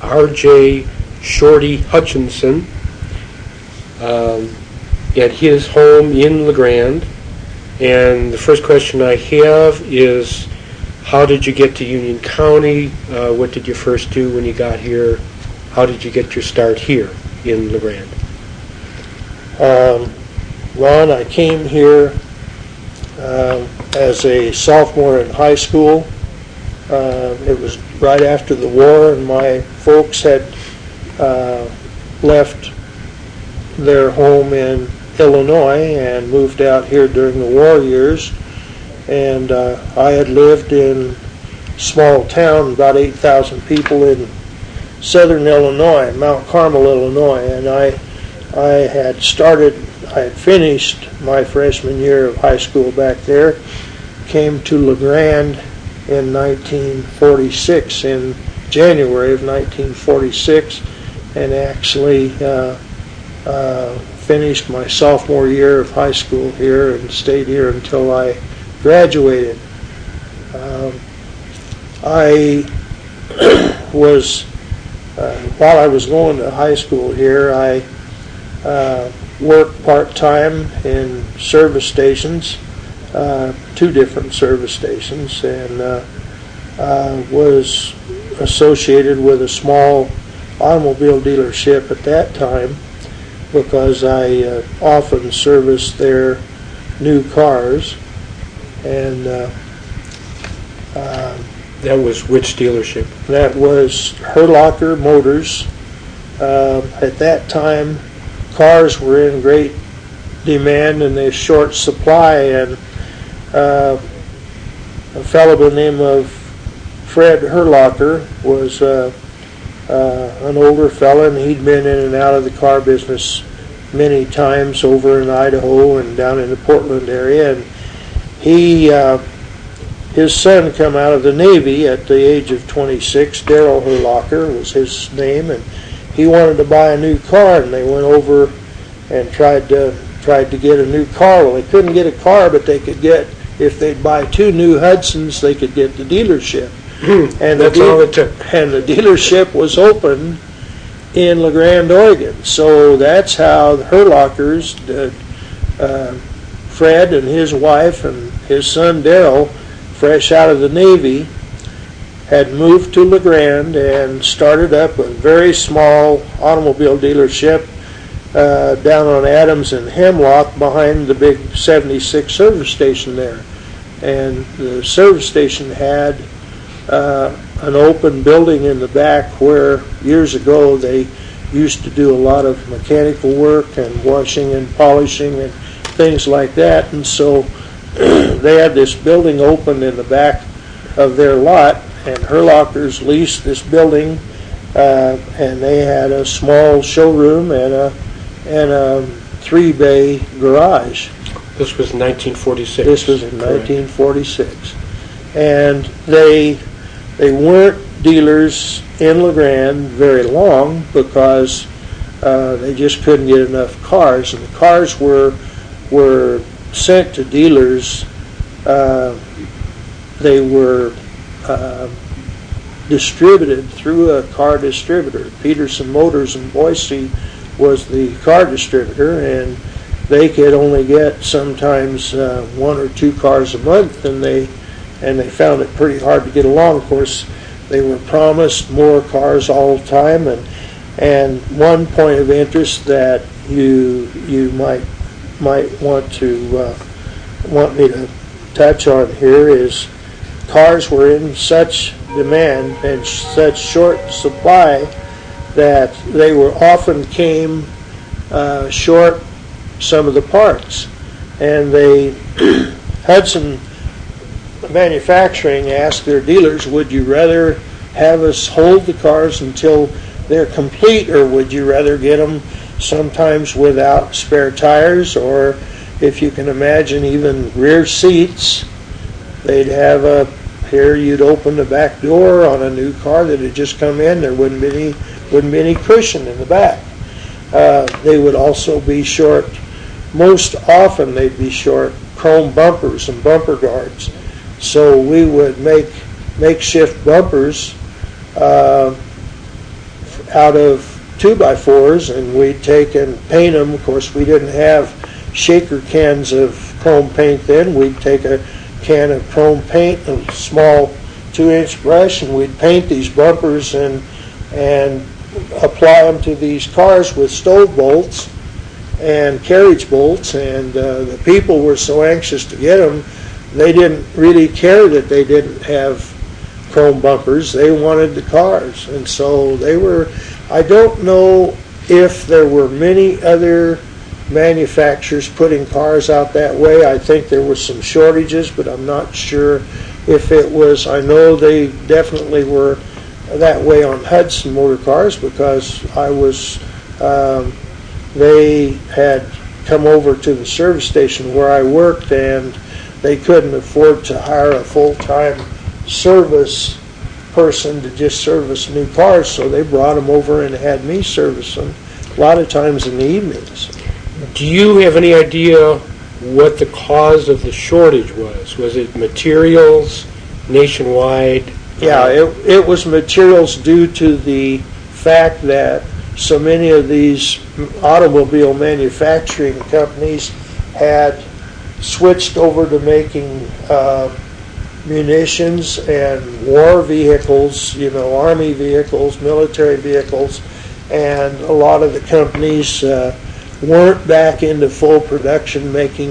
R.J. Shorty Hutchinson at his home in LeGrand. And the first question I have is, how did you get to Union County? What did you first do when you got here? How did you get your start here in LeGrand? Ron, I came here as a sophomore in high school. It was right after the war, and my folks had left their home in Illinois and moved out here during the war years. And I had lived in a small town, about 8,000 people in southern Illinois, Mount Carmel, Illinois. And I had finished my freshman year of high school back there, came to LeGrand in 1946, in January of 1946, and actually finished my sophomore year of high school here and stayed here until I graduated. I was, while I was going to high school here, I worked part-time in service stations, 2 different service stations, and was associated with a small automobile dealership at that time because I often serviced their new cars. And that was which dealership? That was Herlocker Motors. At that time, cars were in great demand and a short supply, and a fellow by the name of Fred Herlocker was an older fellow, and he'd been in and out of the car business many times over in Idaho and down in the Portland area. And his son come out of the Navy at the age of 26. Darrell Herlocker was his name, and he wanted to buy a new car, and they went over and tried to get a new car. Well, they couldn't get a car, but they could get, if they'd buy 2 new Hudsons, they could get the dealership. And that's all it took. And the dealership was open in LeGrand, Oregon. So that's how the Herlockers, Fred and his wife and his son Darrell, fresh out of the Navy, had moved to LeGrand and started up a very small automobile dealership down on Adams and Hemlock behind the big 76 service station there. And the service station had an open building in the back where years ago they used to do a lot of mechanical work and washing and polishing and things like that. And so they had this building open in the back of their lot, and Herlockers leased this building, and they had a small showroom and a 3-bay garage. This was 1946. This was in 1946. And they weren't dealers in LeGrand very long because they just couldn't get enough cars, and the cars were sent to dealers. They were distributed through a car distributor. Peterson Motors in Boise was the car distributor, and they could only get sometimes 1 or 2 cars a month, and they found it pretty hard to get along. Of course, they were promised more cars all the time, and one point of interest that you might want me to touch on here is cars were in such demand and such short supply that they were often came short some of the parts, and Hudson Manufacturing asked their dealers, would you rather have us hold the cars until they're complete, or would you rather get them sometimes without spare tires, or if you can imagine even rear seats? They'd have here you'd open the back door on a new car that had just come in, there wouldn't be any cushion in the back. They would also be short, most often they'd be short chrome bumpers and bumper guards. So we would make makeshift bumpers out of 2x4s, and we'd take and paint them. Of course, we didn't have shaker cans of chrome paint then. We'd take a can of chrome paint, a small 2-inch brush, and we'd paint these bumpers and apply them to these cars with stove bolts and carriage bolts. And the people were so anxious to get them, they didn't really care that they didn't have chrome bumpers. They wanted the cars, and so they were. I don't know if there were many other manufacturers putting cars out that way. I think there were some shortages, but I'm not sure if it was. I know they definitely were that way on Hudson Motor Cars, because I was. They had come over to the service station where I worked, and they couldn't afford to hire a full-time service person to just service new cars, so they brought them over and had me service them, a lot of times in the evenings. Do you have any idea what the cause of the shortage was? Was it materials nationwide? Yeah, it was materials due to the fact that so many of these automobile manufacturing companies had switched over to making munitions and war vehicles, Army vehicles, military vehicles, and a lot of the companies weren't back into full production making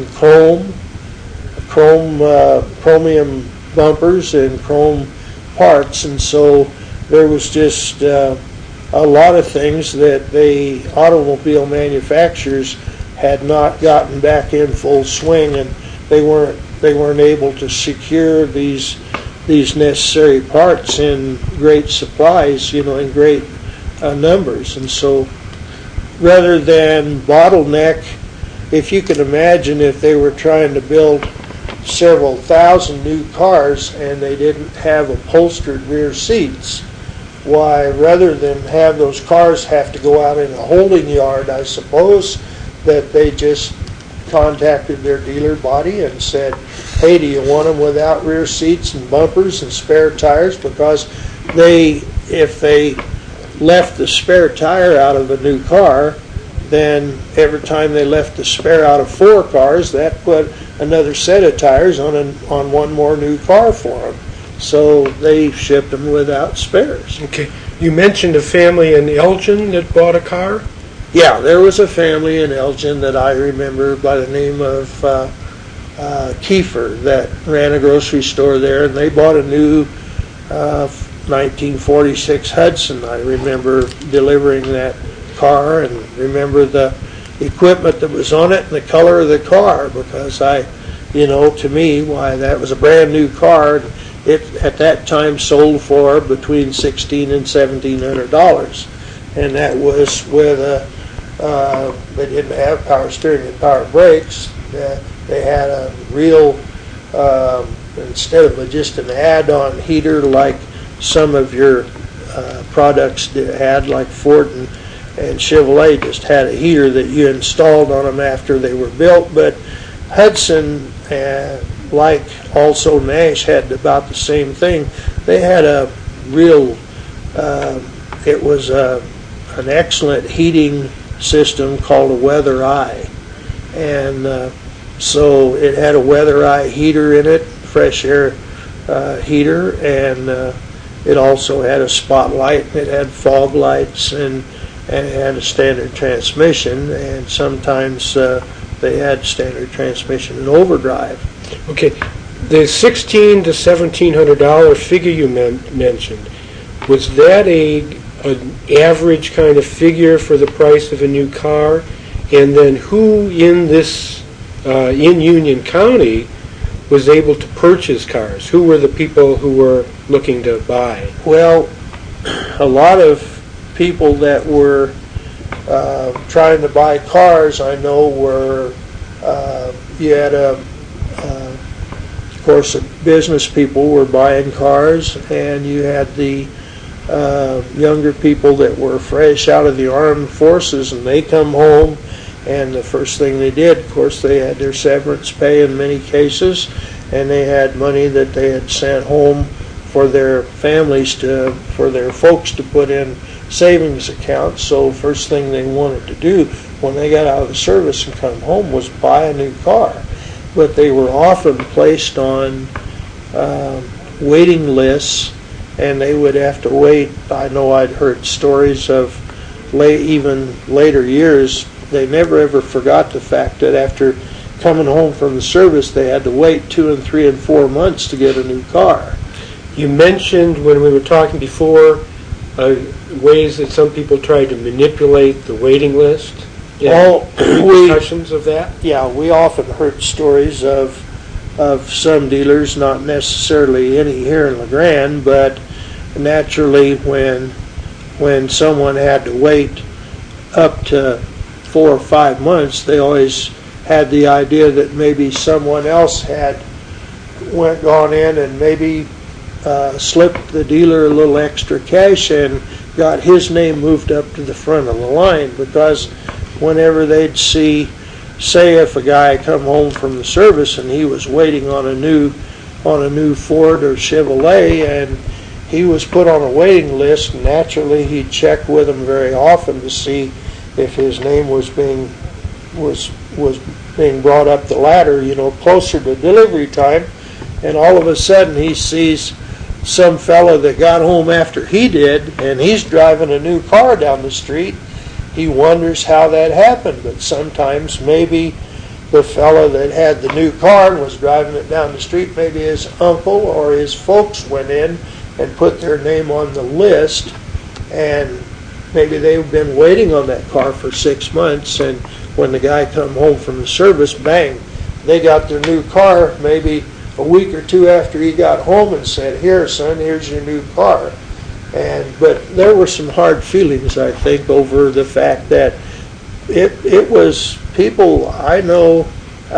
chromium bumpers and chrome parts, and so there was just a lot of things that the automobile manufacturers had not gotten back in full swing, and they weren't able to secure these necessary parts in great supplies, in great numbers. And so rather than bottleneck, if you can imagine if they were trying to build several thousand new cars and they didn't have upholstered rear seats, why, rather than have those cars have to go out in a holding yard, I suppose that they just contacted their dealer body and said, hey, do you want them without rear seats and bumpers and spare tires? Because if they left the spare tire out of a new car, then every time they left the spare out of 4 cars, that put another set of tires on one more new car for them. So they shipped them without spares. Okay. You mentioned a family in Elgin that bought a car? Yeah, there was a family in Elgin that I remember by the name of Kiefer that ran a grocery store there, and they bought a new 1946 Hudson. I remember delivering that car and remember the equipment that was on it and the color of the car, because to me, why, that was a brand new car. It at that time sold for between $1,600 and $1,700, and that was with they didn't have power steering and power brakes. They had a real instead of just an add-on heater like some of your products had, like Ford and Chevrolet just had a heater that you installed on them after they were built. But Hudson, like also Nash, had about the same thing. They had a real, it was an excellent heating system called a Weather Eye. And so it had a Weather Eye heater in it, fresh air heater, and it also had a spotlight, and it had fog lights, and it had a standard transmission, and sometimes they had standard transmission and overdrive. Okay, the $1,600 to $1,700 figure you mentioned, was that an average kind of figure for the price of a new car? And then who in Union County was able to purchase cars? Who were the people who were looking to buy? Well, a lot of people that were trying to buy cars, I know, were you had of course, business people were buying cars, and you had the younger people that were fresh out of the armed forces, and they come home, and the first thing they did, of course, they had their severance pay in many cases, and they had money that they had sent home for their families for their folks to put in savings account. So first thing they wanted to do when they got out of the service and come home was buy a new car. But they were often placed on waiting lists, and they would have to wait. I know I'd heard stories of even later years, they never ever forgot the fact that after coming home from the service, they had to wait 2 and 3 and 4 months to get a new car. You mentioned when we were talking before ways that some people tried to manipulate the waiting list. Discussions of that? Yeah, we often heard stories of some dealers, not necessarily any here in LeGrand, but naturally when someone had to wait up to 4 or 5 months, they always had the idea that maybe someone else had gone in and maybe slipped the dealer a little extra cash and got his name moved up to the front of the line, because whenever they'd see, say if a guy come home from the service and he was waiting on a new Ford or Chevrolet and he was put on a waiting list, naturally he'd check with them very often to see if his name was being brought up the ladder, closer to delivery time, and all of a sudden he sees some fella that got home after he did, and he's driving a new car down the street. He wonders how that happened, but sometimes maybe the fella that had the new car and was driving it down the street, maybe his uncle or his folks went in and put their name on the list, and maybe they've been waiting on that car for 6 months, and when the guy come home from the service, bang, they got their new car maybe a week or two after he got home and said, "Here, son, here's your new car." But there were some hard feelings, I think, over the fact that it was people I know,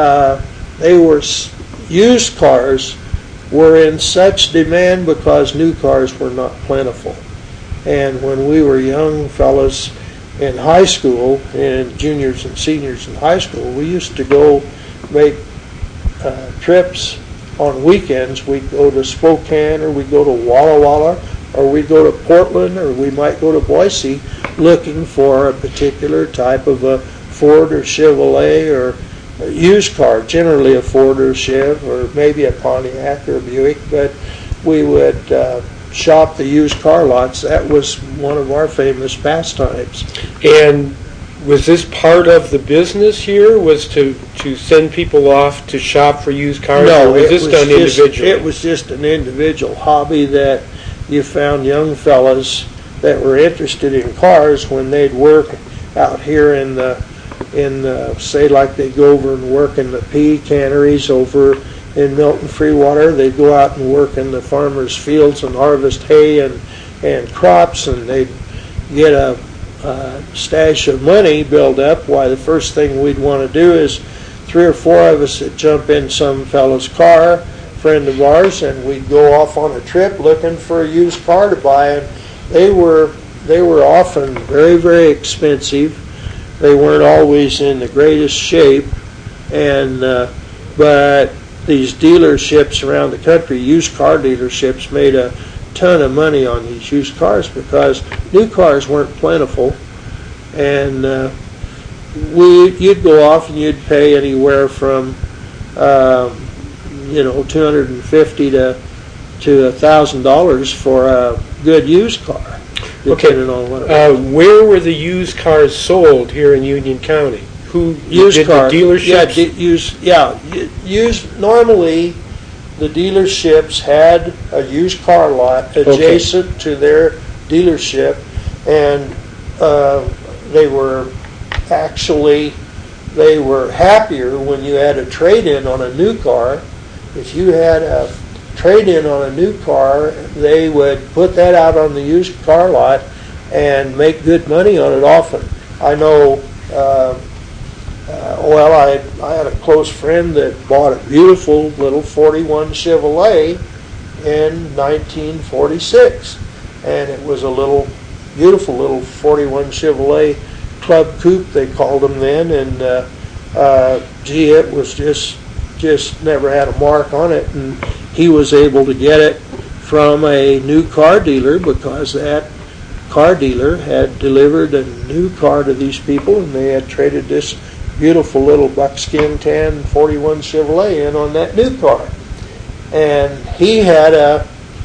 used cars were in such demand because new cars were not plentiful. And when we were young fellows in high school, and juniors and seniors in high school, we used to go make trips on weekends. We'd go to Spokane, or we'd go to Walla Walla, or we'd go to Portland, or we might go to Boise looking for a particular type of a Ford or Chevrolet or a used car, generally a Ford or a Chev, or maybe a Pontiac or a Buick, but we would shop the used car lots. That was one of our famous pastimes. And was this part of the business here, was to send people off to shop for used cars? No, or was this done individually? It was just an individual hobby that you found young fellas that were interested in cars when they'd work out here in the say like they'd go over and work in the pea canneries over in Milton Freewater. They'd go out and work in the farmers' fields and harvest hay and crops, and they'd get a stash of money build up. Why, the first thing we'd want to do is 3 or 4 of us would jump in some fellow's car, friend of ours, and we'd go off on a trip looking for a used car to buy. And they were often very, very expensive. They weren't always in the greatest shape, and but these dealerships around the country, used car dealerships, made a ton of money on these used cars because new cars weren't plentiful, and you'd go off and you'd pay anywhere from $250 to $1,000 for a good used car. Depending on what where were the used cars sold here in Union County? Who used cars? The dealerships? Used. Normally, the dealerships had a used car lot adjacent to their dealership, and they were happier when you had a trade-in on a new car. If you had a trade-in on a new car, they would put that out on the used car lot and make good money on it often. I know, I had a close friend that bought a beautiful little 41 Chevrolet in 1946, and it was a beautiful little 41 Chevrolet Club Coupe, they called them then, and it was just never had a mark on it, and he was able to get it from a new car dealer because that car dealer had delivered a new car to these people, and they had traded this beautiful little buckskin tan 41 Chevrolet in on that new car. And he had a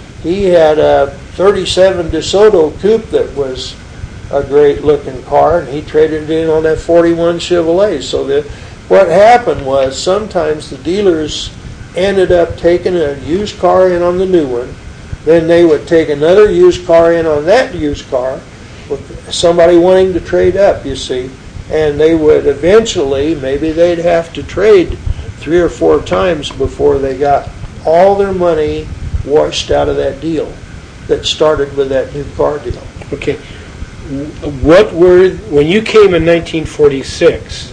37 DeSoto coupe that was a great looking car, and he traded it in on that 41 Chevrolet. So what happened was sometimes the dealers ended up taking a used car in on the new one, then they would take another used car in on that used car with somebody wanting to trade up, you see, and they would eventually, maybe they'd have to trade 3 or 4 times before they got all their money washed out of that deal that started with that new car deal. Okay. When you came in 1946,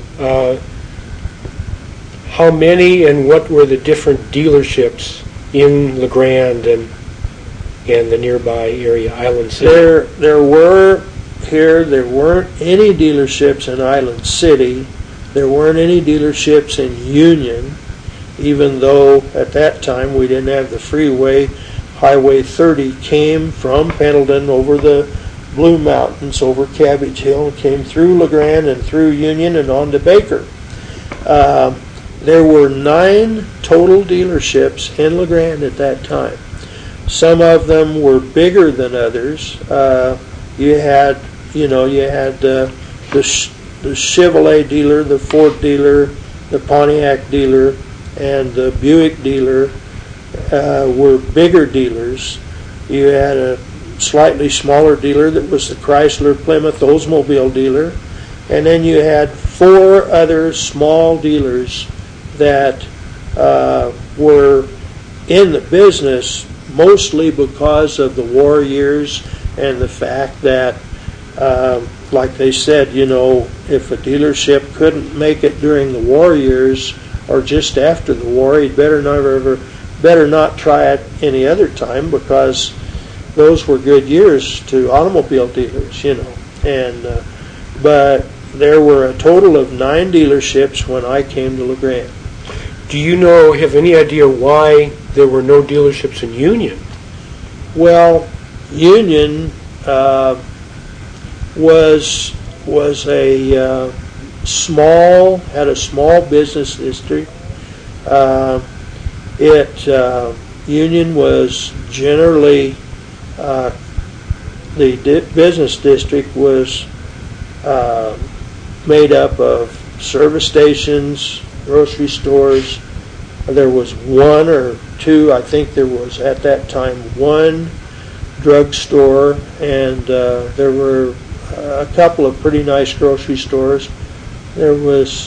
how many and what were the different dealerships in LeGrand and the nearby area, Island City? There weren't any dealerships in Island City. There weren't any dealerships in Union, even though at that time we didn't have the freeway. Highway 30 came from Pendleton over the Blue Mountains, over Cabbage Hill, came through LeGrand and through Union and on to Baker. There were 9 total dealerships in LeGrand at that time. Some of them were bigger than others. You had the Chevrolet dealer, the Ford dealer, the Pontiac dealer, and the Buick dealer were bigger dealers. You had a slightly smaller dealer that was the Chrysler Plymouth Oldsmobile dealer, and then you had 4 other small dealers that were in the business mostly because of the war years and the fact that, like they said, if a dealership couldn't make it during the war years or just after the war, he'd better not try it any other time, because those were good years to automobile dealers, And but there were a total of 9 dealerships when I came to LeGrand. Do you have any idea why there were no dealerships in Union? Well, Union was a had a small business district. Union was generally the business district was made up of service stations, grocery stores. There was 1 or 2, I think there was at that time 1 drugstore, and there were a couple of pretty nice grocery stores. There was,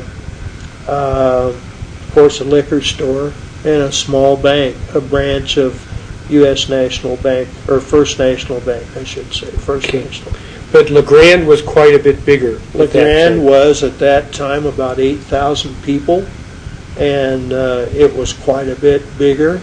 of course, a liquor store and a small bank, a branch of U.S. National Bank, or First National Bank, I should say, First National. But LeGrand was quite a bit bigger. LeGrand was at that time about 8,000 people, and it was quite a bit bigger.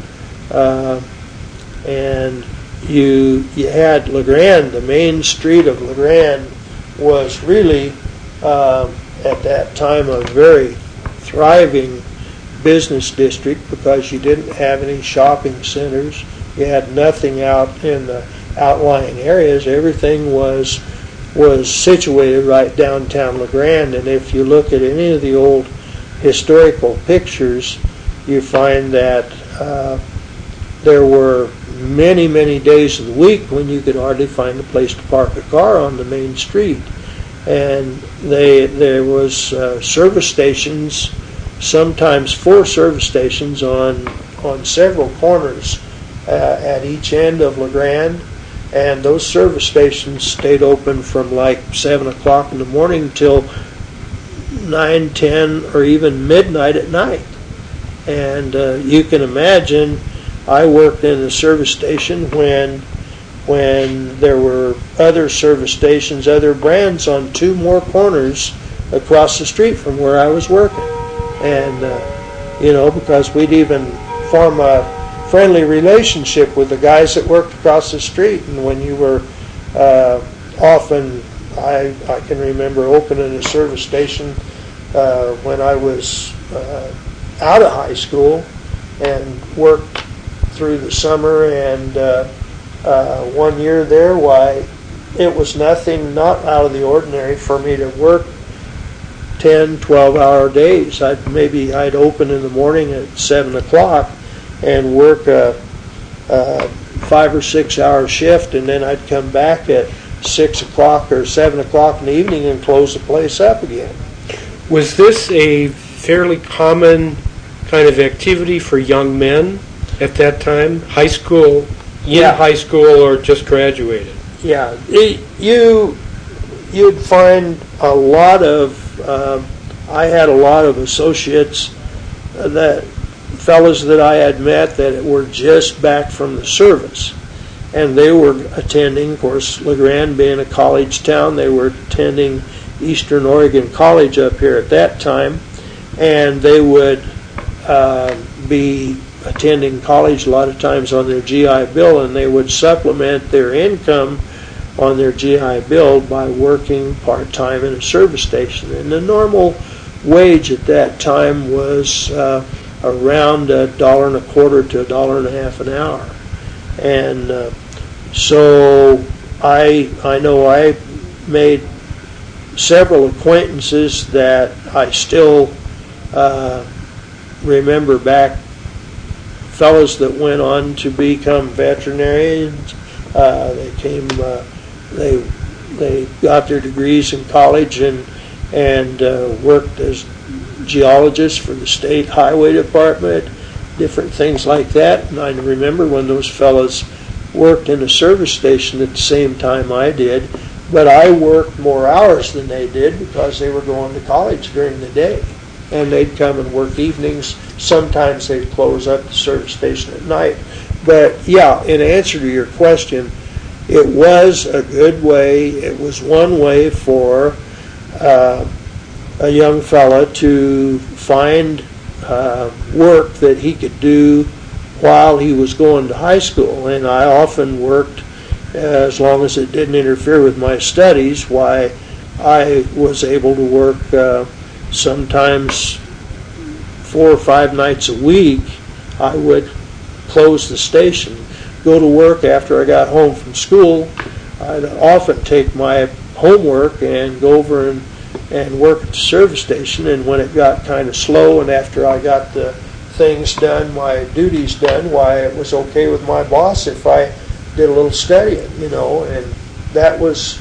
And you had LeGrand, the main street of LeGrand was really at that time a very thriving business district, because you didn't have any shopping centers. You had nothing out in the outlying areas. Everything was situated right downtown LeGrand, and if you look at any of the old historical pictures, you find that there were many, many days of the week when you could hardly find a place to park a car on the main street. And there was service stations, sometimes 4 service stations on several corners at each end of LeGrand. And those service stations stayed open from like 7 o'clock in the morning till 9, 10, or even midnight at night. And you can imagine, I worked in a service station when there were other service stations, other brands on 2 more corners across the street from where I was working. And, because we'd even form a friendly relationship with the guys that worked across the street. And when you were often, I can remember opening a service station when I was out of high school and worked through the summer, and 1 year there, it was nothing not out of the ordinary for me to work 10, 12-hour days. I'd open in the morning at 7 o'clock and work a 5 or 6 hour shift, and then I'd come back at 6 o'clock or 7 o'clock in the evening and close the place up again. Was this a fairly common kind of activity for young men at that time? High school, high school, or just graduated? Yeah, you'd find a lot of, I had a lot of associates, that fellas that I had met that were just back from the service. And they were attending, of course, LeGrand being a college town, they were attending Eastern Oregon College up here at that time. And they would be attending college a lot of times on their GI Bill, and they would supplement their income on their GI Bill by working part-time in a service station. And the normal wage at that time was around $1.25 to $1.50 an hour. And so I know I made several acquaintances that I still remember back, fellows that went on to become veterinarians. They got their degrees in college and worked as geologists for the state highway department, different things like that. And I remember when those fellows worked in a service station at the same time I did, but I worked more hours than they did because they were going to college during the day. And they'd come and work evenings. Sometimes they'd close up the service station at night. But yeah, in answer to your question, it was a good way. It was one way for a young fella to find work that he could do while he was going to high school. And I often worked, as long as it didn't interfere with my studies, why I was able to work sometimes 4 or 5 nights a week. I would close the station, go to work after I got home from school. I'd often take my homework and go over and work at the service station. And when it got kind of slow and after I got the things done, my duties done, why it was okay with my boss if I did a little studying, and that was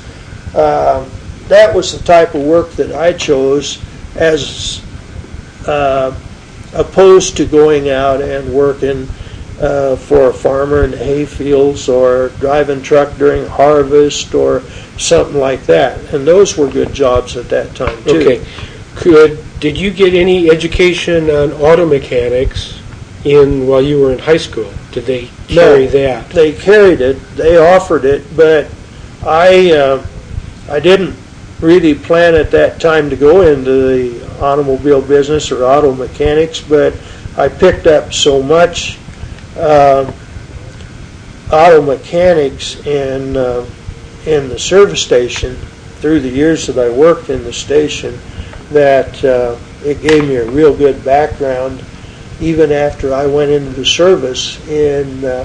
the type of work that I chose, as opposed to going out and working for a farmer in the hay fields or driving truck during harvest or something like that. And those were good jobs at that time too. Okay. Did you get any education on auto mechanics while you were in high school? Did they carry that? They carried it. They offered it, but I didn't really plan at that time to go into the automobile business or auto mechanics, but I picked up so much auto mechanics in the service station through the years that I worked in the station that it gave me a real good background. Even after I went into the service in the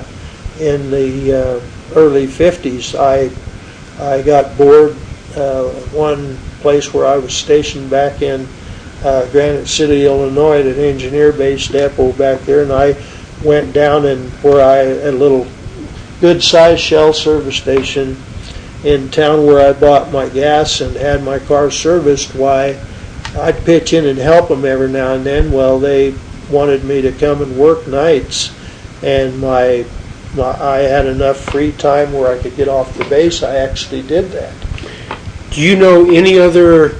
early 50s, I got bored. One place where I was stationed back in Granite City, Illinois, at an engineer-based depot back there, and I went down and a little good-sized Shell service station in town where I bought my gas and had my car serviced. Why, I'd pitch in and help them every now and then. Well, they wanted me to come and work nights, and I had enough free time where I could get off the base. I actually did that. Do you know any other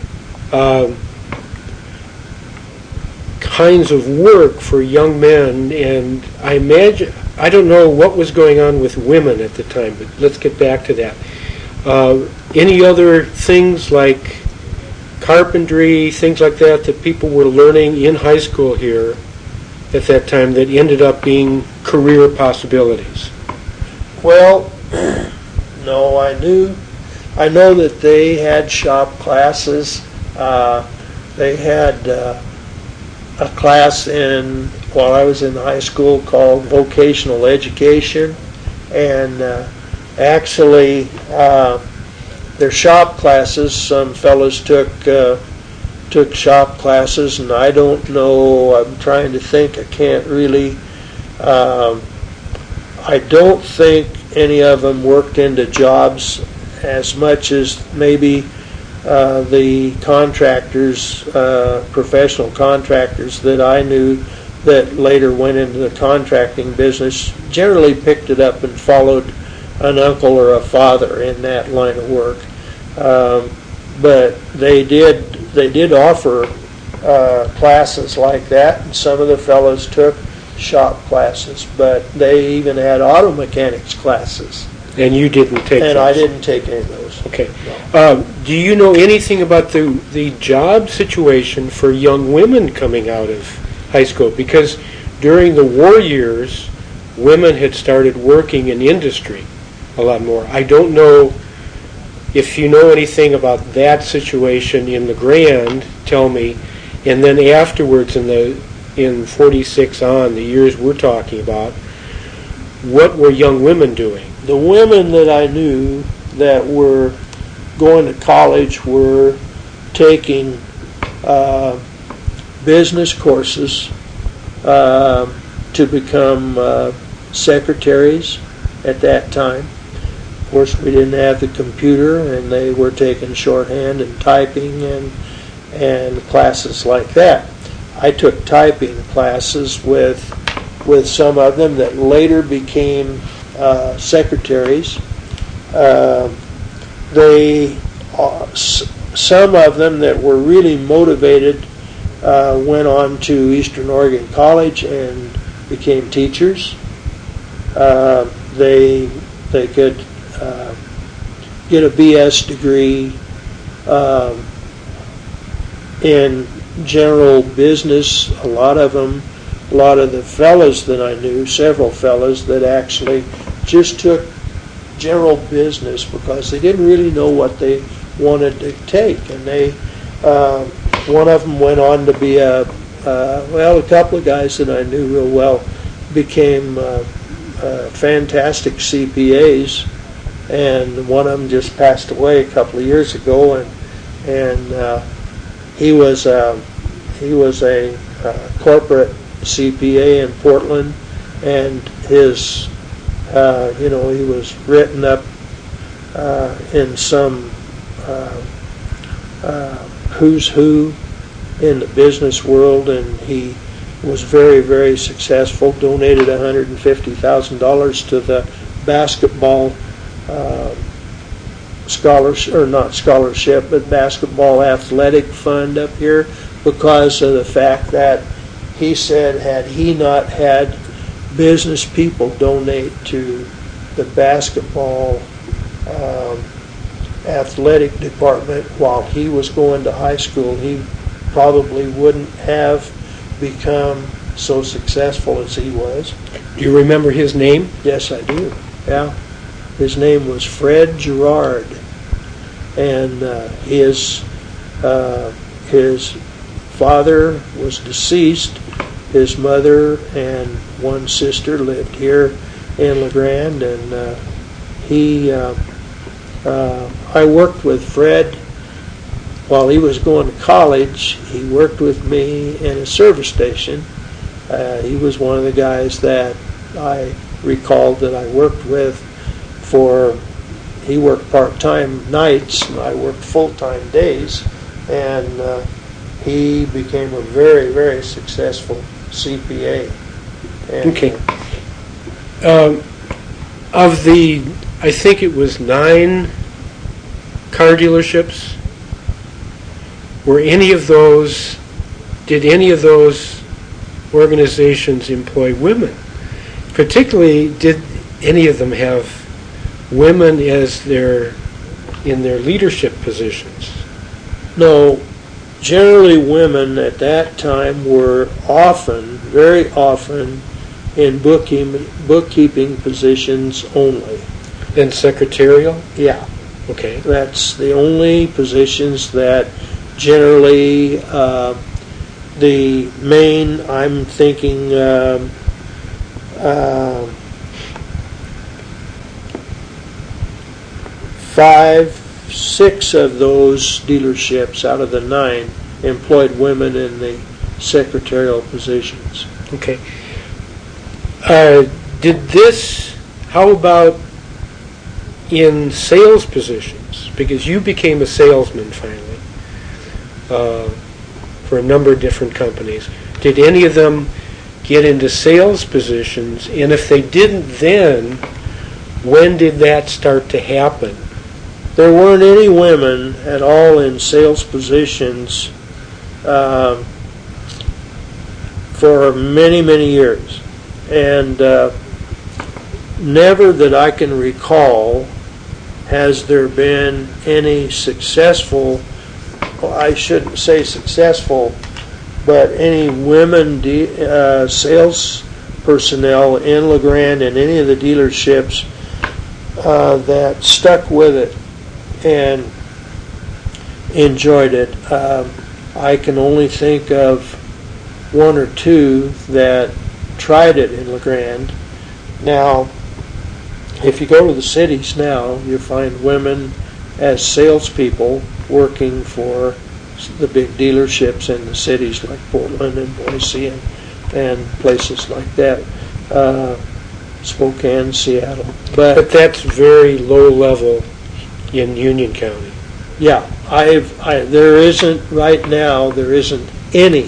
kinds of work for young men? And I don't know what was going on with women at the time, but let's get back to that. Any other things like carpentry, things like that people were learning in high school here at that time that ended up being career possibilities? Well, no, I know that they had shop classes. They had a class while I was in high school called vocational education, and actually their shop classes. Some fellows took shop classes, and I don't know. I'm trying to think. I can't really. I don't think any of them worked into jobs as much as maybe the contractors, professional contractors that I knew that later went into the contracting business, generally picked it up and followed an uncle or a father in that line of work. But they did offer classes like that, and some of the fellows took shop classes, but they even had auto mechanics classes. And you didn't take those? And I didn't take any of those. Okay. No. Do you know anything about the job situation for young women coming out of high school? Because during the war years, women had started working in industry a lot more. I don't know if you know anything about that situation in LeGrand. Tell me. And then afterwards, in 46 on, the years we're talking about, what were young women doing? The women that I knew that were going to college were taking business courses to become secretaries at that time. Of course, we didn't have the computer, and they were taking shorthand and typing and classes like that. I took typing classes with some of them that later became secretaries. Some of them that were really motivated went on to Eastern Oregon College and became teachers. They could get a BS degree in general business. A lot of the fellows that I knew, several fellows that actually just took general business because they didn't really know what they wanted to take, and one of them went on to be a couple of guys that I knew real well became fantastic CPAs, and one of them just passed away a couple of years ago, and he was a corporate CPA in Portland, and his he was written up in some who's who in the business world, and he was very, very successful. Donated $150,000 to the basketball scholarship, or not scholarship, but basketball athletic fund up here, because of the fact that he said, had he not had business people donate to the basketball athletic department while he was going to high school, he probably wouldn't have become so successful as he was. Do you remember his name? Yes, I do. Yeah. His name was Fred Gerard, and his father was deceased. His mother and one sister lived here in LeGrand, and I worked with Fred while he was going to college. He worked with me in a service station. He was one of the guys that I recalled that I worked with he worked part-time nights, and I worked full-time days, and he became a very, very successful CPA. And, okay. Of the, I think it was 9 car dealerships, did any of those organizations employ women? Particularly, did any of them have women as in their leadership positions? No. Generally, women at that time were very often, in bookkeeping positions only. And secretarial? Yeah. Okay. That's the only positions that generally the main, I'm thinking, 5 6 of those dealerships out of the 9 employed women in the secretarial positions. Okay. How about in sales positions? Because you became a salesman finally for a number of different companies. Did any of them get into sales positions? And if they didn't then, when did that start to happen? There weren't any women at all in sales positions for many, many years. And never that I can recall has there been any successful, I shouldn't say successful, but any women sales personnel in LeGrand and any of the dealerships that stuck with it and enjoyed it. I can only think of 1 or 2 that tried it in LeGrand. Now, if you go to the cities now, you find women as salespeople working for the big dealerships in the cities like Portland and Boise and places like that, Spokane, Seattle. But that's very low level in Union County. Yeah, there isn't right now. There isn't any.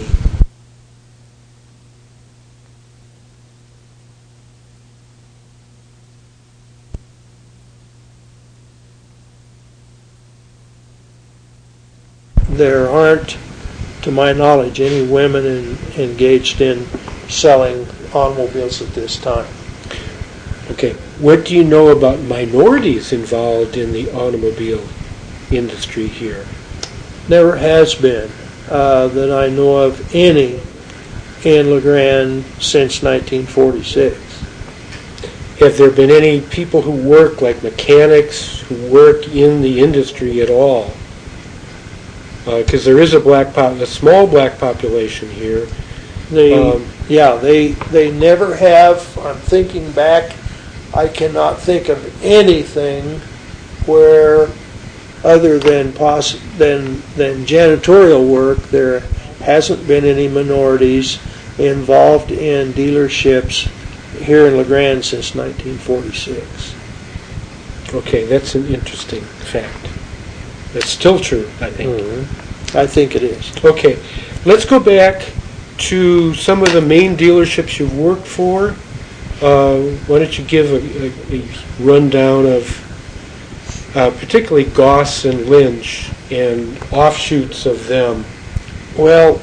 There aren't, to my knowledge, any women engaged in selling automobiles at this time. Okay. What do you know about minorities involved in the automobile industry here? Never has been that I know of any in LeGrand since 1946. Have there been any people who work, like mechanics, who work in the industry at all? Because there is a small black population here. They never have. I'm thinking back. I cannot think of anything where, other than janitorial work, there hasn't been any minorities involved in dealerships here in LeGrand since 1946. Okay, that's an interesting fact. That's still true, I think. Mm-hmm. I think it is. Okay, let's go back to some of the main dealerships you've worked for. Why don't you give a rundown of particularly Goss and Lynch and offshoots of them? Well,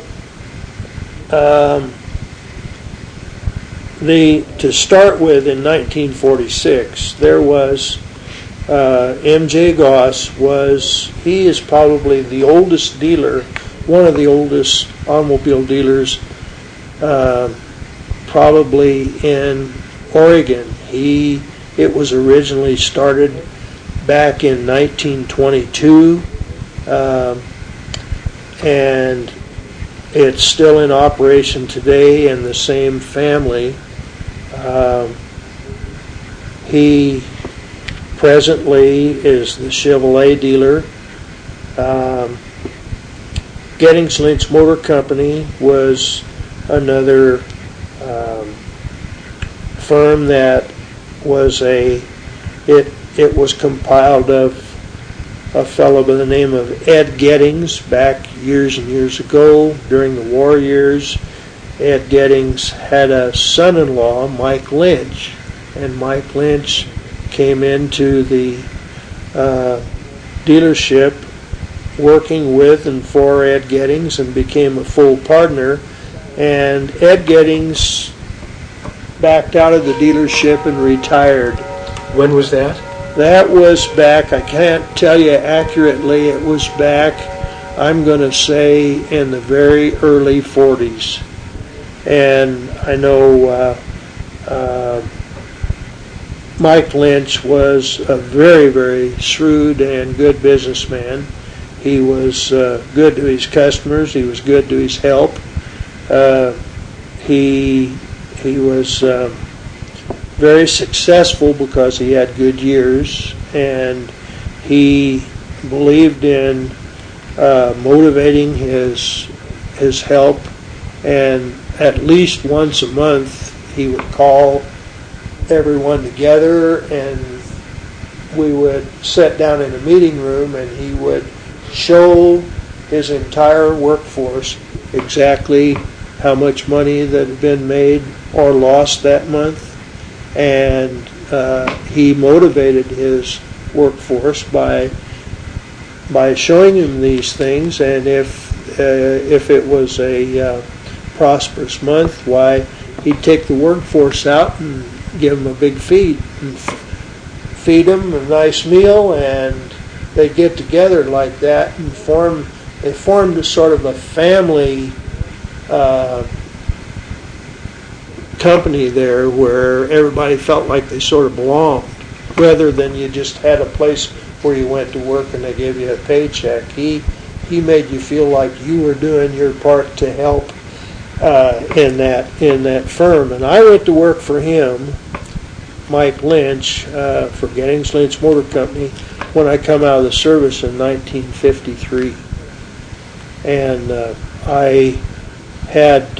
to start with, in 1946, there was M.J. Goss. He is probably the oldest dealer, one of the oldest automobile dealers, probably in Oregon. It was originally started back in 1922, and it's still in operation today in the same family. He presently is the Chevrolet dealer. Gettings Lynch Motor Company was another firm that was it was compiled of a fellow by the name of Ed Gettings back years and years ago during the war years. Ed Gettings had a son-in-law, Mike Lynch, and Mike Lynch came into the dealership working with and for Ed Gettings and became a full partner. And Ed Gettings backed out of the dealership and retired. When was that? That was back, I can't tell you accurately, it was back, I'm going to say, in the very early 40s. And I know Mike Lynch was a very, very shrewd and good businessman. He was good to his customers. He was good to his help. He was very successful because he had good years, and he believed in motivating his help, and at least once a month he would call everyone together, and we would sit down in a meeting room, and he would show his entire workforce exactly how much money that had been made or lost that month. And he motivated his workforce by showing him these things, and if it was a prosperous month, why, he'd take the workforce out and give them a big feed, and feed them a nice meal, and they'd get together like that and they formed a sort of a family company there, where everybody felt like they sort of belonged, rather than you just had a place where you went to work and they gave you a paycheck. He made you feel like you were doing your part to help in that firm. And I went to work for him, Mike Lynch, for Gettings Lynch Motor Company, when I come out of the service in 1953. And I had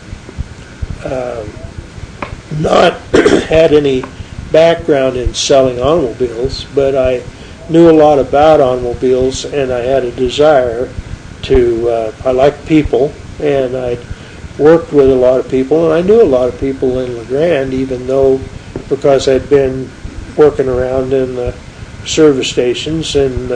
not had any background in selling automobiles, but I knew a lot about automobiles, and I had a desire to, I like people, and I'd worked with a lot of people, and I knew a lot of people in LeGrand, even though, because I'd been working around in the service stations, and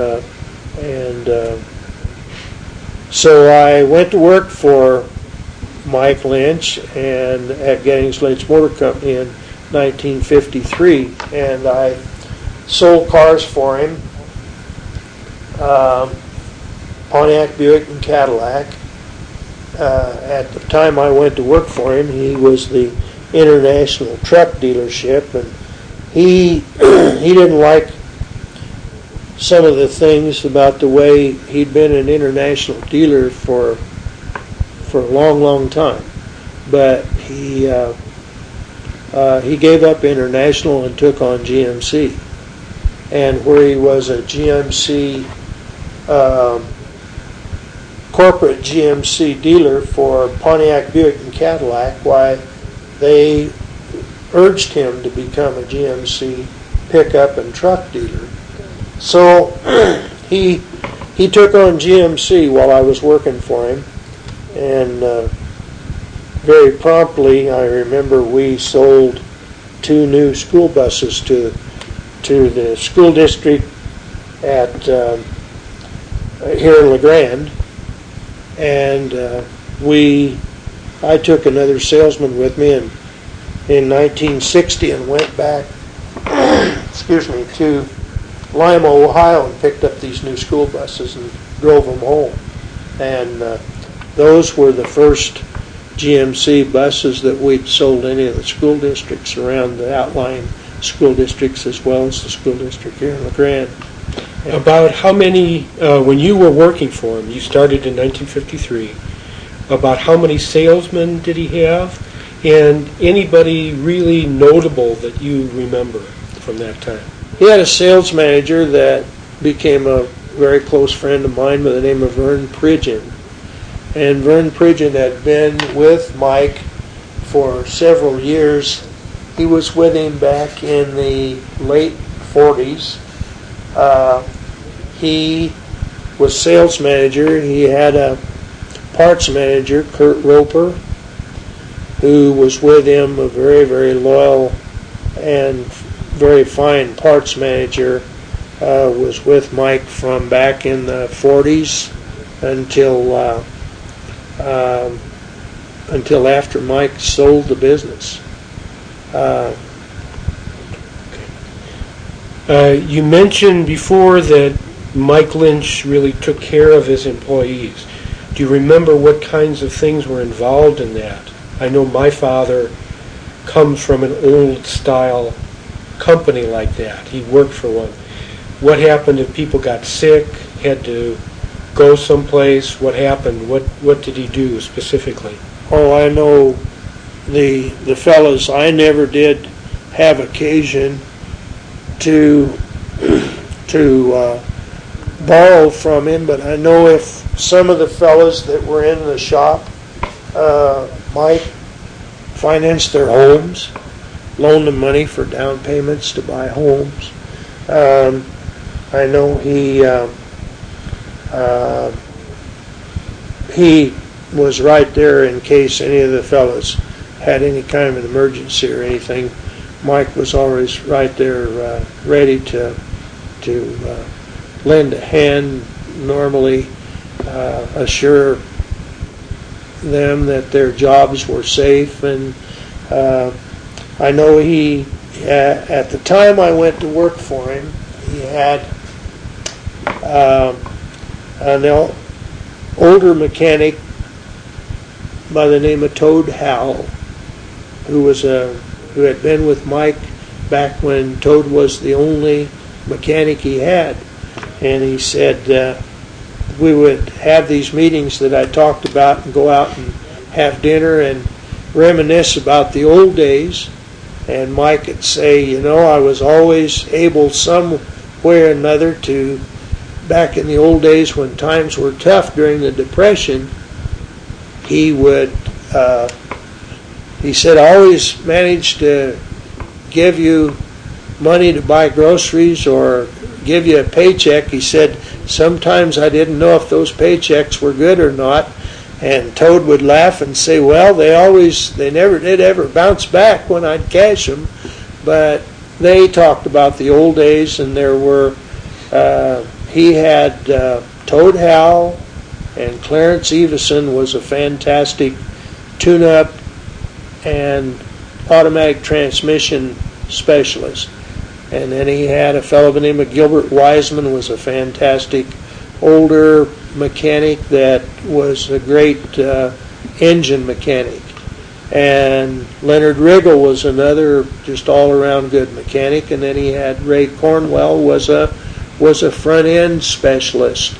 so I went to work for Mike Lynch and at Gettings Lynch Motor Company in 1953, and I sold cars for him, Pontiac, Buick, and Cadillac. At the time I went to work for him, he was the international truck dealership, and he didn't like some of the things about the way he'd been an international dealer for a long time. But he gave up international and took on GMC. And where he was a GMC, corporate GMC dealer for Pontiac, Buick, and Cadillac, why, they urged him to become a GMC pickup and truck dealer. So he took on GMC while I was working for him, and very promptly, I remember we sold 2 new school buses to the school district at here in LeGrand, and I took another salesman with me in 1960 and went back to Lima, Ohio, and picked up these new school buses and drove them home. And those were the first GMC buses that we'd sold any of the school districts around the outlying school districts, as well as the school district here in LeGrand. Yeah. About how many, when you were working for him, you started in 1953, about how many salesmen did he have, and anybody really notable that you remember from that time? He had a sales manager that became a very close friend of mine by the name of Vern Pridgeon. And Vern Pridgeon had been with Mike for several years. He was with him back in the late 40s. He was sales manager. He had a parts manager, Kurt Roper, who was with him, a very, very loyal and very fine parts manager, was with Mike from back in the 40s until after Mike sold the business. You mentioned before that Mike Lynch really took care of his employees. Do you remember what kinds of things were involved in that? I know my father comes from an old-style company like that. He worked for one. What happened if people got sick, had to go someplace? What happened? What did he do specifically? Oh, I know the fellas. I never did have occasion to borrow from him, but I know if some of the fellas that were in the shop, Mike financed their homes, loaned them money for down payments to buy homes. I know he was right there in case any of the fellas had any kind of an emergency or anything. Mike was always right there, ready to lend a hand, normally assure them that their jobs were safe. And I know he, at the time I went to work for him, he had an older mechanic by the name of Toad Howell, who had been with Mike back when Toad was the only mechanic he had. And he said we would have these meetings that I talked about and go out and have dinner and reminisce about the old days. And Mike would say, I was always able some way or another to, back in the old days when times were tough during the Depression, he said, I always managed to give you money to buy groceries or give you a paycheck. He said, sometimes I didn't know if those paychecks were good or not. And Toad would laugh and say, well, they never did ever bounce back when I'd cash them. But they talked about the old days, and there were, he had Toad Howell, and Clarence Evison was a fantastic tune-up and automatic transmission specialist. And then he had a fellow by the name of Gilbert Wiseman, who was a fantastic older mechanic that was a great engine mechanic. And Leonard Riggle was another just all-around good mechanic. And then he had Ray Cornwell, was a front-end specialist.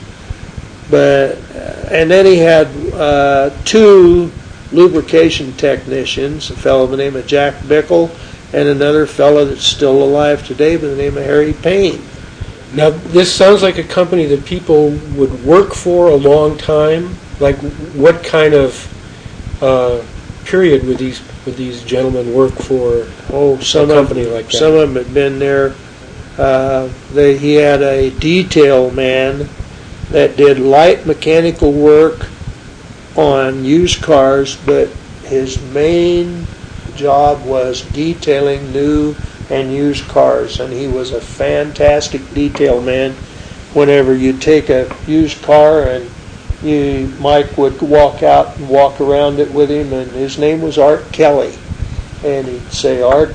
And then he had two lubrication technicians, a fellow by the name of Jack Bickle and another fellow that's still alive today by the name of Harry Payne. Now, this sounds like a company that people would work for a long time. Like, what kind of period would these gentlemen work for a company like that? Some of them had been there. He had a detail man that did light mechanical work on used cars, but his main job was detailing new and used cars, and he was a fantastic detail man. Whenever you take a used car, and Mike would walk out and walk around it with him, and his name was Art Kelly, and he'd say, Art,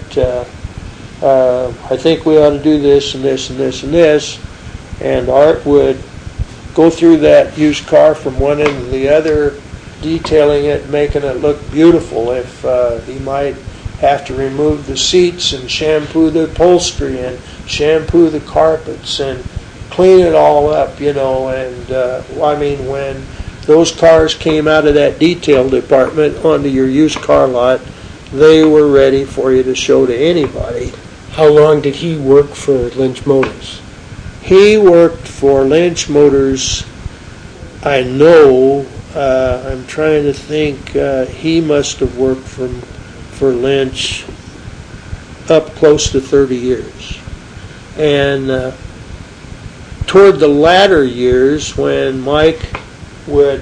I think we ought to do this and this and this and this, and Art would go through that used car from one end to the other, detailing it, making it look beautiful. If he might have to remove the seats and shampoo the upholstery and shampoo the carpets and clean it all up, and when those cars came out of that detail department onto your used car lot, they were ready for you to show to anybody. How long did he work for Lynch Motors? He worked for Lynch Motors, I know, I'm trying to think, he must have worked for Lynch up close to 30 years. And toward the latter years, when Mike would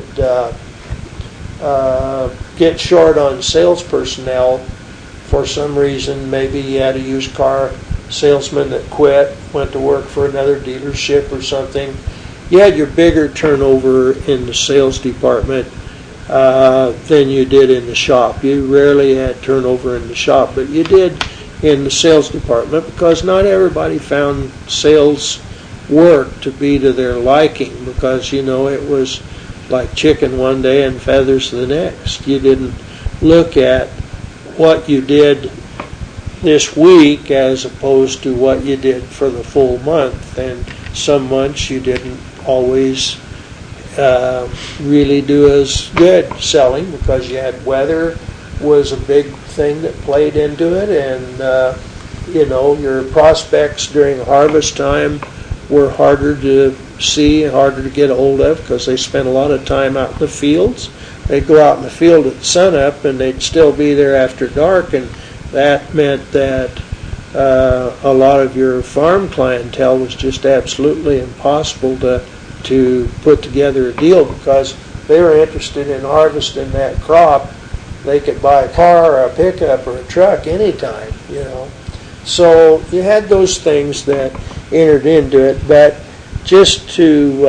get short on sales personnel for some reason, maybe he had a used car salesman that quit, went to work for another dealership or something, you had your bigger turnover in the sales department than you did in the shop. You rarely had turnover in the shop, but you did in the sales department, because not everybody found sales work to be to their liking, because it was like chicken one day and feathers the next. You didn't look at what you did this week as opposed to what you did for the full month, and some months you didn't always really do as good selling, because you had weather was a big thing that played into it, and your prospects during harvest time were harder to see, harder to get a hold of because they spent a lot of time out in the fields. They'd go out in the field at sunup and they'd still be there after dark, and that meant that a lot of your farm clientele was just absolutely impossible to put together a deal because they were interested in harvesting that crop. They could buy a car or a pickup or a truck anytime, you know. So you had those things that entered into it, but just to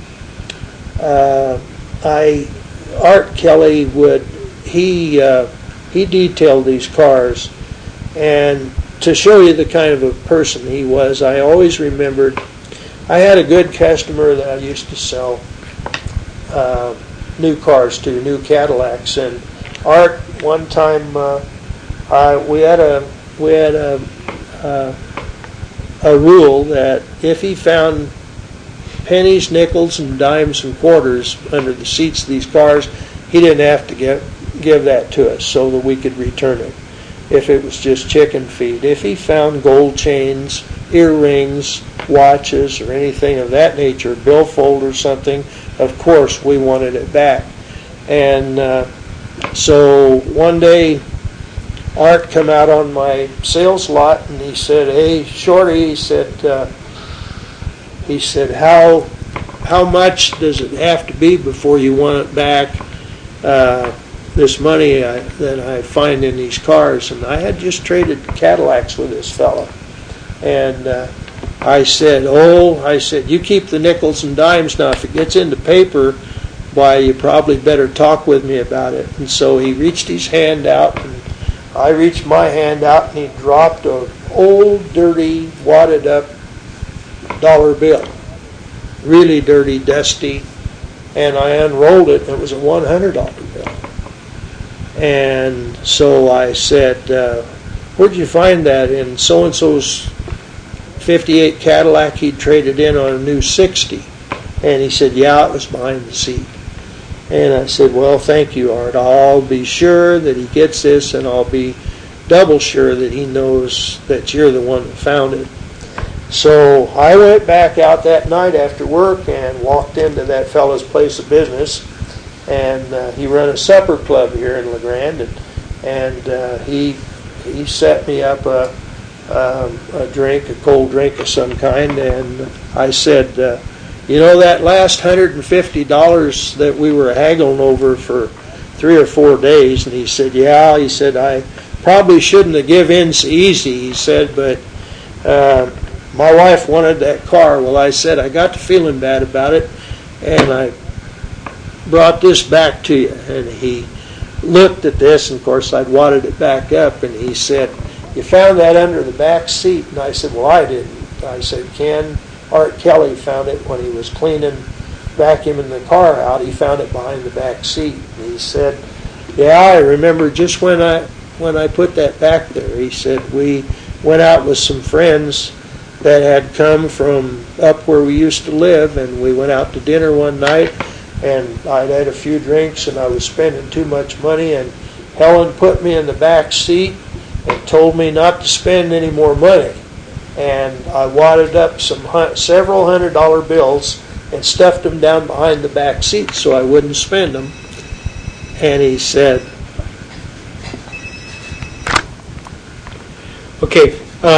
Art Kelly he detailed these cars, and to show you the kind of a person he was, I always remembered I had a good customer that I used to sell new cars to, new Cadillacs, and Art one time we had a rule that if he found pennies, nickels, and dimes and quarters under the seats of these cars, he didn't have to give that to us so that we could return it if it was just chicken feed. If he found gold chains, earrings, watches, or anything of that nature, billfold or something, of course we wanted it back. And so one day Art come out on my sales lot and he said, "Hey, Shorty," he said, how much does it have to be before you want it back, this money that I find in these cars?" And I had just traded Cadillacs with this fella. And I said, "You keep the nickels and dimes. Now, if it gets into paper, why, you probably better talk with me about it." And so he reached his hand out, and I reached my hand out, and he dropped an old, dirty, wadded up dollar bill. Really dirty, dusty. And I unrolled it, and it was a $100 bill. And so I said, "Where'd you find that?" In so-and-so's 58 Cadillac he'd traded in on a new 60. And he said, "Yeah, it was behind the seat." And I said, "Well, thank you, Art. I'll be sure that he gets this, and I'll be double sure that he knows that you're the one that found it." So I went back out that night after work and walked into that fellow's place of business, and he ran a supper club here in La Grande, and he set me up a drink, a cold drink of some kind, and I said, "You know, that last $150 that we were haggling over for 3 or 4 days?" And he said, "Yeah." He said, "I probably shouldn't have give in so easy," he said, "but my wife wanted that car." Well, I said, "I got to feeling bad about it, and I brought this back to you." And he looked at this, and of course I'd wadded it back up, and he said, "You found that under the back seat?" And I said, "Well, I didn't." I said, Art Kelly found it when he was vacuuming the car out. He found it behind the back seat." And he said, "Yeah, I remember just when I put that back there." He said, "We went out with some friends that had come from up where we used to live, and we went out to dinner one night, and I'd had a few drinks, and I was spending too much money, and Helen put me in the back seat and told me not to spend any more money. And I wadded up several $100 bills and stuffed them down behind the back seat so I wouldn't spend them." And he said, Okay,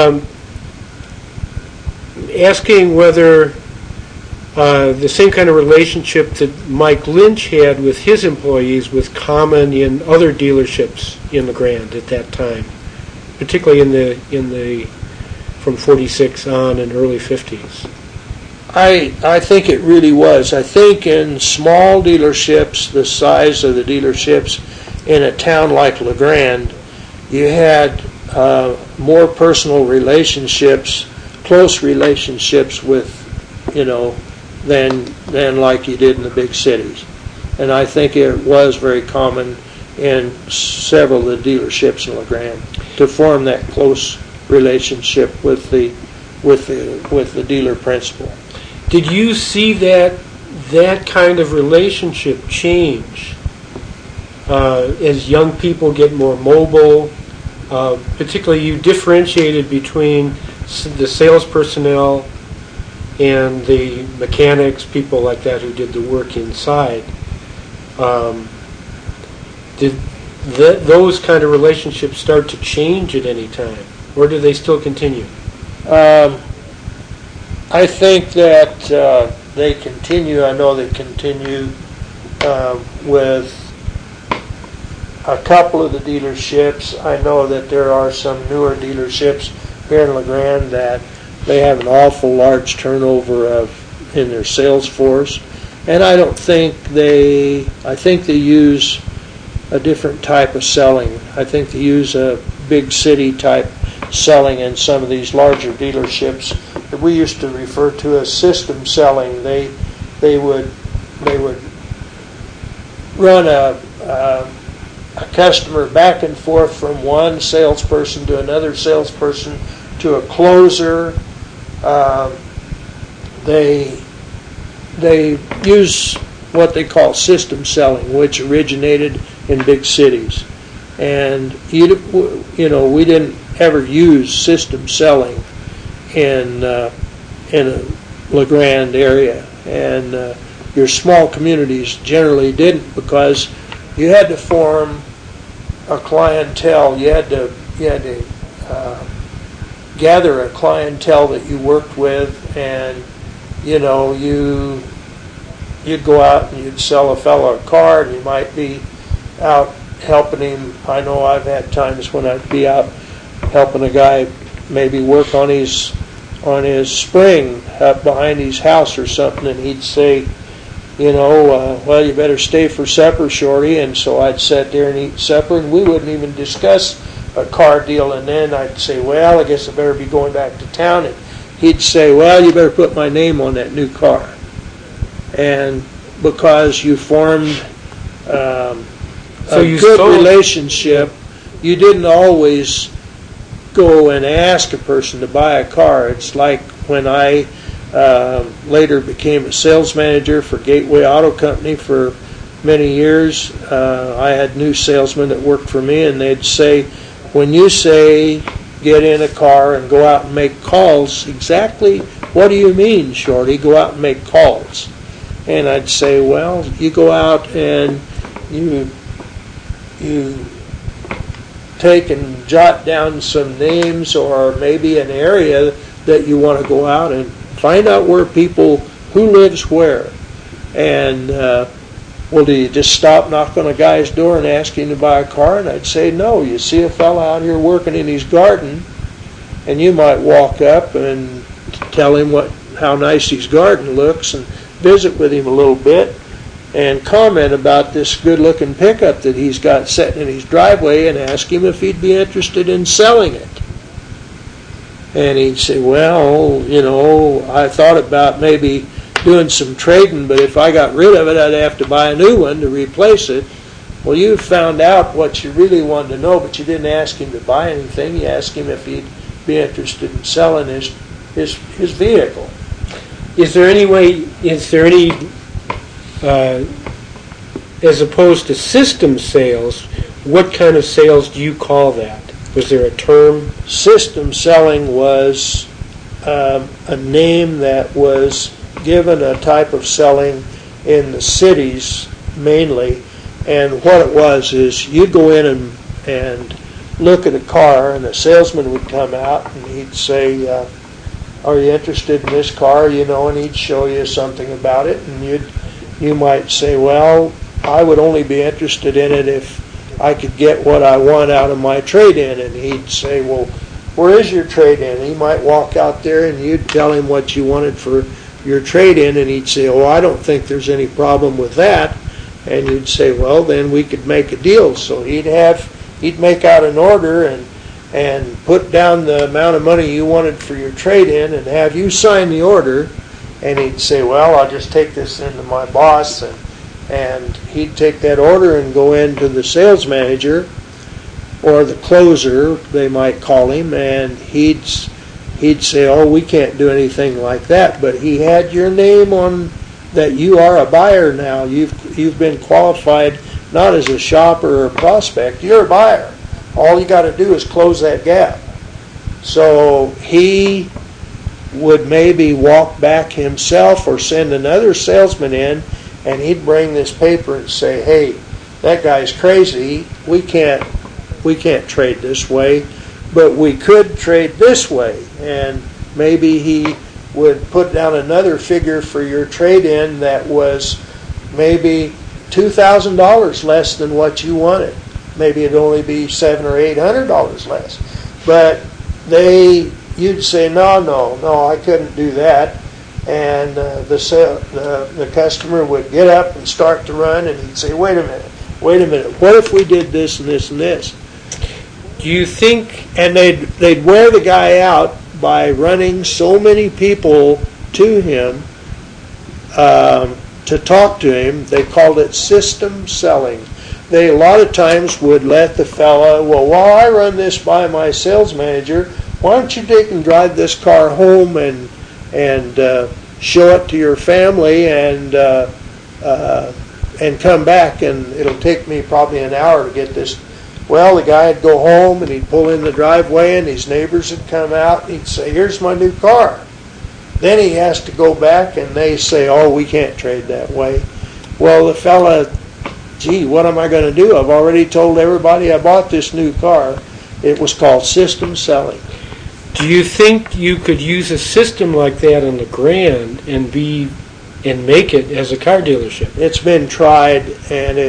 asking whether the same kind of relationship that Mike Lynch had with his employees was common in other dealerships in La Grande at that time, particularly in the from 46 on and early 50s. I think it really was. I think in small dealerships, the size of the dealerships in a town like La Grande, you had more personal relationships, close relationships with, than like you did in the big cities. And I think it was very common in several of the dealerships in La Grande to form that close relationship with the dealer principal. Did you see that kind of relationship change as young people get more mobile? Particularly, you differentiated between the sales personnel and the mechanics, people like that who did the work inside. Did those kind of relationships start to change at any time, or do they still continue? I think that they continue. I know they continue with a couple of the dealerships. I know that there are some newer dealerships here in LeGrand that they have an awful large turnover in their sales force, and I think they use a different type of selling. I think they use a big city type selling in some of these larger dealerships that we used to refer to as system selling. They would run a customer back and forth from one salesperson to another salesperson to a closer. They use what they call system selling, which originated in big cities. And we didn't ever use system selling in a LeGrand area, and your small communities generally didn't, because you had to form a clientele. You had to gather a clientele that you worked with, and you'd go out and you'd sell a fellow a car, and you might be out helping him. I know I've had times when I'd be out helping a guy maybe work on his spring up behind his house or something, and he'd say, well, you better stay for supper, Shorty. And so I'd sit there and eat supper, and we wouldn't even discuss a car deal. And then I'd say, well, I guess I better be going back to town. And he'd say, well, you better put my name on that new car. And because you formed a good relationship, you didn't always go and ask a person to buy a car. It's like when I later became a sales manager for Gateway Auto Company for many years. I had new salesmen that worked for me, and they'd say, when you say get in a car and go out and make calls, exactly what do you mean, Shorty, go out and make calls? And I'd say, well, you go out and you take and jot down some names or maybe an area that you want to go out and find out where people, who lives where. And, well, do you just stop, knock on a guy's door and ask him to buy a car? And I'd say, no. You see a fella out here working in his garden, and you might walk up and tell him how nice his garden looks and visit with him a little bit and comment about this good-looking pickup that he's got sitting in his driveway and ask him if he'd be interested in selling it. And he'd say, well, I thought about maybe doing some trading, but if I got rid of it, I'd have to buy a new one to replace it. Well, you found out what you really wanted to know, but you didn't ask him to buy anything. You asked him if he'd be interested in selling his vehicle. Is there any, as opposed to system sales, what kind of sales do you call that? Was there a term? System selling was a name that was given a type of selling in the cities mainly. And what it was is you'd go in and look at a car, and the salesman would come out and he'd say, are you interested in this car? And he'd show you something about it, and you might say, well, I would only be interested in it if I could get what I want out of my trade-in. And he'd say, well, where is your trade-in? He might walk out there and you'd tell him what you wanted for your trade-in, and he'd say, oh, I don't think there's any problem with that. And you'd say, well, then we could make a deal. So he'd make out an order and put down the amount of money you wanted for your trade-in and have you sign the order. And he'd say, well, I'll just take this into my boss, and he'd take that order and go into the sales manager or the closer, they might call him, and he'd say, oh, we can't do anything like that. But he had your name on that you are a buyer now. You've been qualified not as a shopper or a prospect. You're a buyer. All you got to do is close that gap. So he would maybe walk back himself or send another salesman in, and he'd bring this paper and say, "Hey, that guy's crazy. We can't trade this way, but we could trade this way." And maybe he would put down another figure for your trade-in that was maybe $2,000 less than what you wanted. Maybe it'd only be $700 or $800 less. But you'd say, no, I couldn't do that. And the customer would get up and start to run, and he'd say, wait a minute, what if we did this and this and this? Do you think... And they'd wear the guy out by running so many people to him to talk to him. They called it system selling. They a lot of times would let the fella, well, while I run this by my sales manager, why don't you take and drive this car home and show it to your family and come back, and it'll take me probably an hour to get this. Well, the guy would go home and he'd pull in the driveway, and his neighbors would come out and he'd say, here's my new car. Then he has to go back and they say, oh, we can't trade that way. Well, the fella, gee, what am I going to do? I've already told everybody I bought this new car. It was called system selling. Do you think you could use a system like that on the Grand and make it as a car dealership? It's been tried, and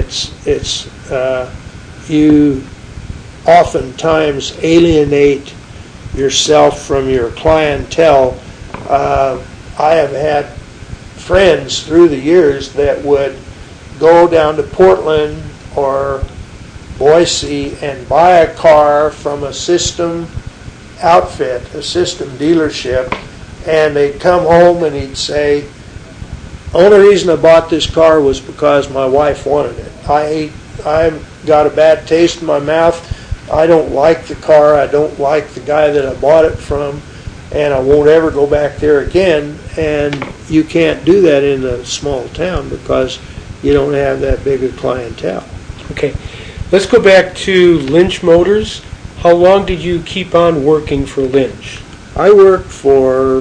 you oftentimes alienate yourself from your clientele. I have had friends through the years that would go down to Portland or Boise and buy a car from a system outfit, a system dealership, and they'd come home and he'd say, only reason I bought this car was because my wife wanted it. I got a bad taste in my mouth. I don't like the car. I don't like the guy that I bought it from, and I won't ever go back there again. And you can't do that in a small town because you don't have that big a clientele. Okay. Let's go back to Lynch Motors. How long did you keep on working for Lynch? I worked for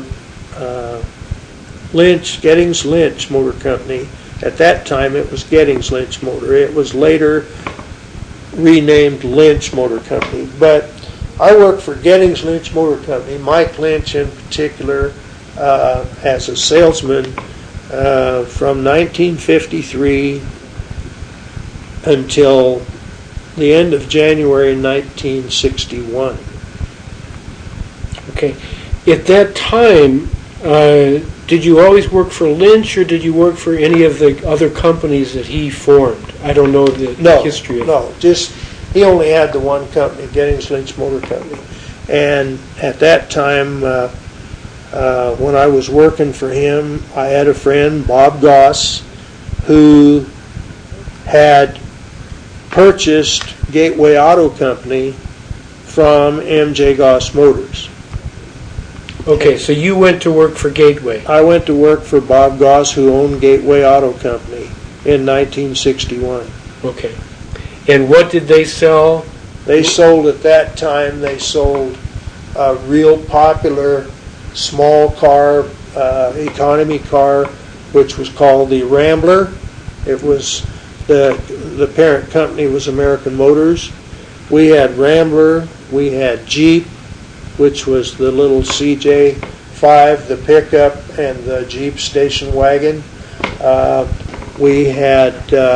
Gettings Lynch Motor Company. At that time, it was Gettings Lynch Motor. It was later renamed Lynch Motor Company. But I worked for Gettings Lynch Motor Company, Mike Lynch in particular, as a salesman from 1953 until the end of January 1961. Okay. At that time, did you always work for Lynch, or did you work for any of the other companies that he formed? I don't know the history of it. No, just he only had the one company, Gettings Lynch Motor Company. And at that time, when I was working for him, I had a friend, Bob Goss, who had purchased Gateway Auto Company from M.J. Goss Motors. Okay, so you went to work for Gateway. I went to work for Bob Goss, who owned Gateway Auto Company in 1961. Okay. And what did they sell? They sold, at that time, a real popular small car, economy car, which was called the Rambler. It was the parent company was American Motors. We had Rambler, we had Jeep, which was the little CJ5, the pickup, and the Jeep station wagon. We had,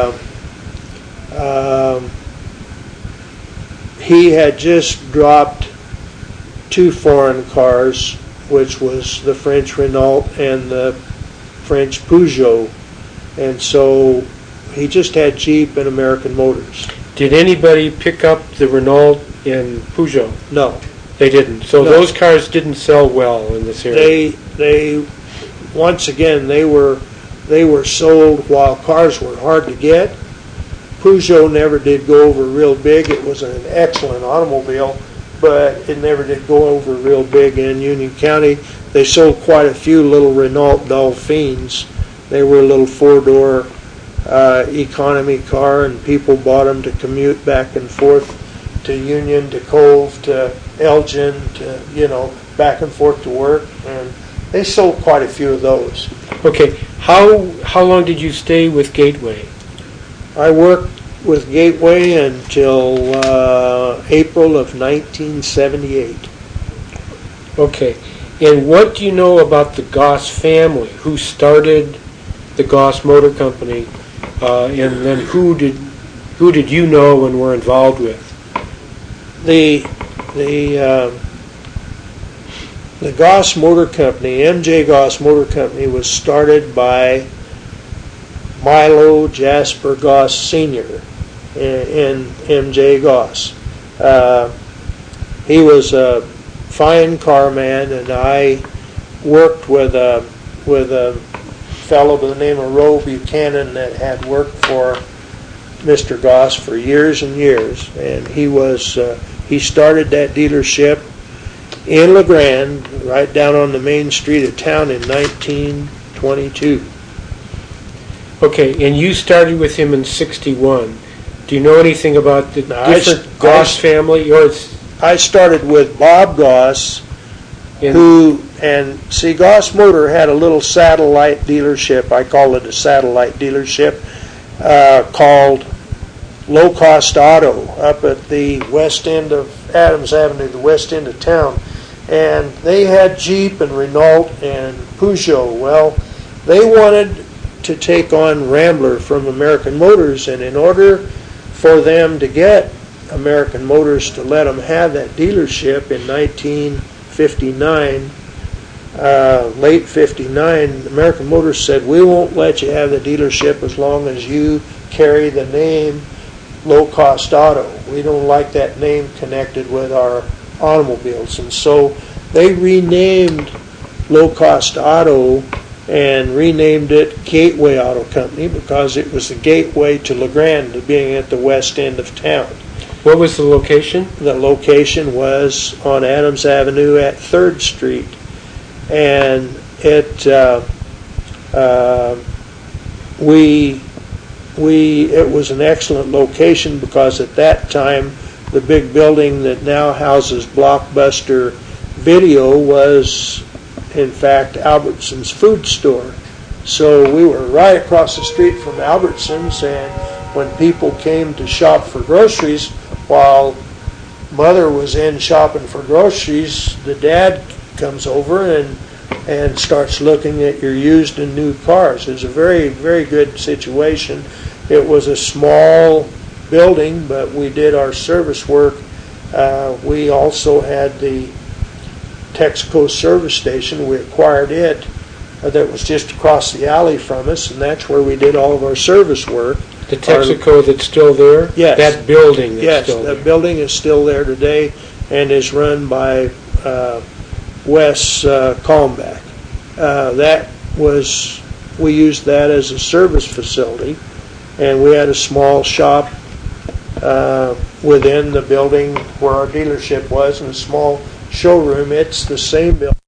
he had just dropped two foreign cars, which was the French Renault and the French Peugeot. And so he just had Jeep and American Motors. Did anybody pick up the Renault and Peugeot? No. They didn't. So No. Those cars didn't sell well in this area. They once again they were sold while cars were hard to get. Peugeot never did go over real big. It was an excellent automobile, but it never did go over real big in Union County. They sold quite a few little Renault Dauphines. They were a little four-door economy car, and people bought them to commute back and forth to Union, to Cove, to Elgin, to, back and forth to work. And they sold quite a few of those. Okay, how long did you stay with Gateway? I worked with Gateway until April of 1978. Okay, and what do you know about the Goss family? Who started the Goss Motor Company, and then who did you know and were involved with? The Goss Motor Company, M.J. Goss Motor Company, was started by Milo Jasper Goss Sr. and M.J. Goss. He was a fine carman, and I worked with a fellow by the name of Roe Buchanan that had worked for Mr. Goss for years and years, and he started that dealership in La Grande, right down on the main street of town in 1922. Okay, and you started with him in '61. Do you know anything about the different Goss family? I started with Bob Goss, Goss Motor had a little satellite dealership, I call it a satellite dealership, called Low Cost Auto up at the west end of Adams Avenue, the west end of town. And they had Jeep and Renault and Peugeot. Well, they wanted to take on Rambler from American Motors, and in order for them to get American Motors to let them have that dealership in 1959, late 59, American Motors said, we won't let you have the dealership as long as you carry the name Low Cost Auto. We don't like that name connected with our automobiles. And so they renamed Low Cost Auto and renamed it Gateway Auto Company because it was the gateway to La Grande, being at the west end of town. What was the location? The location was on Adams Avenue at 3rd Street. And it was an excellent location because at that time the big building that now houses Blockbuster Video was in fact Albertsons food store. So we were right across the street from Albertsons, and when people came to shop for groceries, while Mother was in shopping for groceries, the dad comes over and starts looking at your used and new cars. It was a very, very good situation. It was a small building, but we did our service work. We also had the Texaco service station. We acquired it. That was just across the alley from us, and that's where we did all of our service work. The Texaco that's still there? Yes. That building that's still there? Yes, that building is still there today and is run by Wes Kalmbach. We used that as a service facility, and we had a small shop within the building where our dealership was, and a small showroom. It's the same building